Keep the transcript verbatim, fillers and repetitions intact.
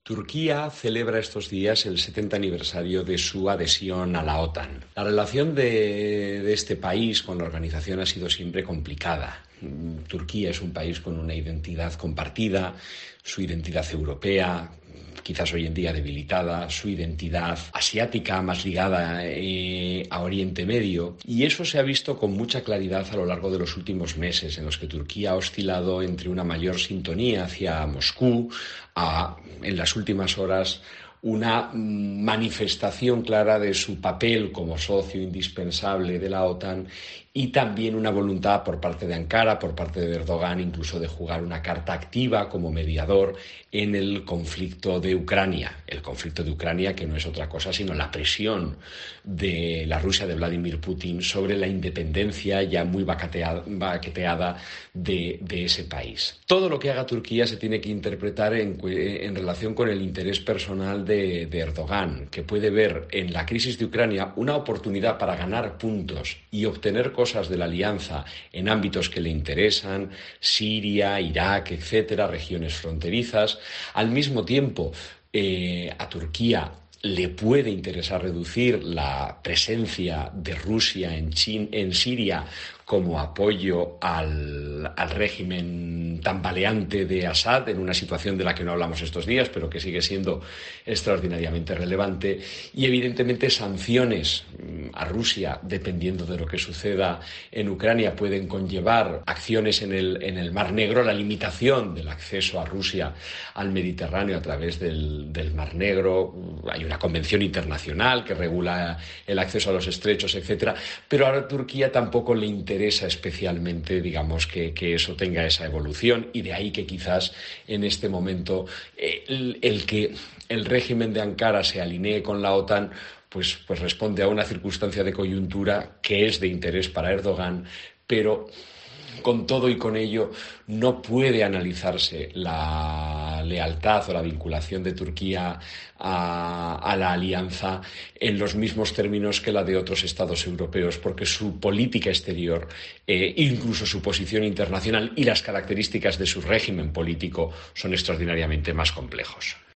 Turquía celebra estos días el setenta aniversario de su adhesión a la OTAN. La relación de, de este país con la organización ha sido siempre complicada. Turquía es un país con una identidad compartida, su identidad europea, quizás hoy en día debilitada, su identidad asiática más ligada eh, a Oriente Medio, y eso se ha visto con mucha claridad a lo largo de los últimos meses, en los que Turquía ha oscilado entre una mayor sintonía hacia Moscú, a, en las últimas horas, una manifestación clara de su papel como socio indispensable de la OTAN y también una voluntad por parte de Ankara, por parte de Erdogan, incluso de jugar una carta activa como mediador en el conflicto de Ucrania. El conflicto de Ucrania que no es otra cosa sino la presión de la Rusia de Vladimir Putin sobre la independencia ya muy baqueteada, baqueteada de, de ese país. Todo lo que haga Turquía se tiene que interpretar en, en relación con el interés personal de, de Erdogan, que puede ver en la crisis de Ucrania una oportunidad para ganar puntos y obtener cosas de la alianza en ámbitos que le interesan, Siria, Irak, etcétera, regiones fronterizas. Al mismo tiempo, eh, a Turquía le puede interesar reducir la presencia de Rusia en, Chin, en Siria como apoyo al, al régimen tambaleante de Assad, en una situación de la que no hablamos estos días, pero que sigue siendo extraordinariamente relevante, y evidentemente sanciones a Rusia, dependiendo de lo que suceda en Ucrania, pueden conllevar acciones en el, en el Mar Negro, la limitación del acceso a Rusia al Mediterráneo a través del, del Mar Negro. Hay una convención internacional que regula el acceso a los estrechos, etcétera, pero a Turquía tampoco le interesa interesa especialmente, digamos, que, que eso tenga esa evolución, y de ahí que quizás en este momento eh, el, el que el régimen de Ankara se alinee con la OTAN pues, pues responde a una circunstancia de coyuntura que es de interés para Erdogan, pero con todo y con ello no puede analizarse la lealtad o la vinculación de Turquía a, a la alianza en los mismos términos que la de otros estados europeos, porque su política exterior, eh, incluso su posición internacional y las características de su régimen político son extraordinariamente más complejos.